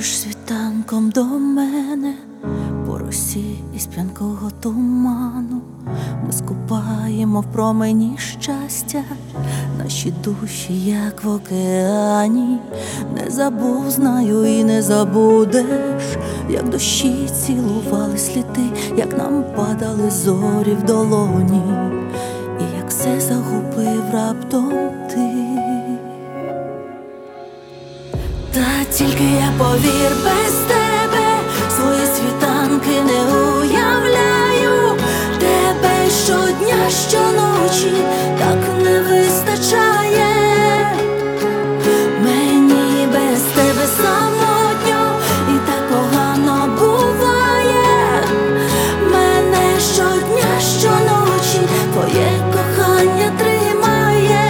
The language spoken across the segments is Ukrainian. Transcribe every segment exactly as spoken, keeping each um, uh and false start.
Підходиш світанком до мене, по росі із п'янкого туману. Ми скупаємо в промені щастя, наші душі, як в океані. Не забув, знаю, і не забудеш, як дощі цілували сліди, як нам падали зорі в долоні, і як все загубив раптом ти. Та тільки я, повір, без тебе свої світанки не уявляю. Тебе щодня, щоночі так не вистачає. Мені без тебе самотньо і так погано буває. Мене щодня, щоночі твоє кохання тримає.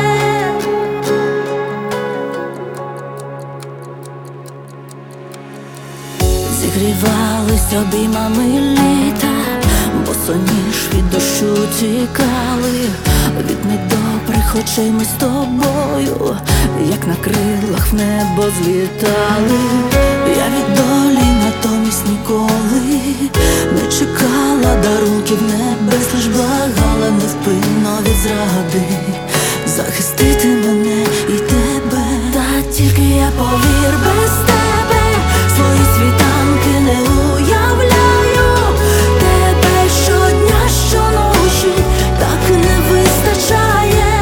Зігрівались обіймами літа, босоніж від дощу тікали. Від недобрих очей ми з тобою, як на крилах в небо злітали. Я від долі натомість ніколи не чекала дарунків небес, лиш благала невпинно від зради захистити мене і тебе. Та тільки я, повір, без тебе свої світанки не уявляю. Тебе щодня, щоночі так не вистачає.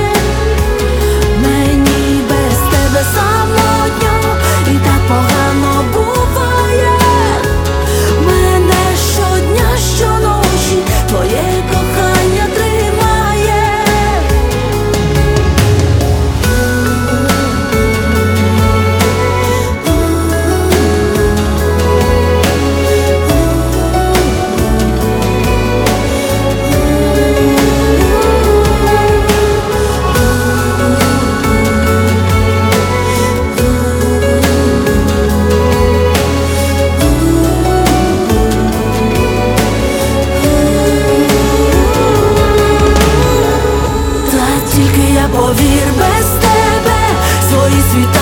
Мені без тебе самотньо і так погано буває. Мене щодня, щоночі твоє кохання тримає. Повір, без тебе свої світа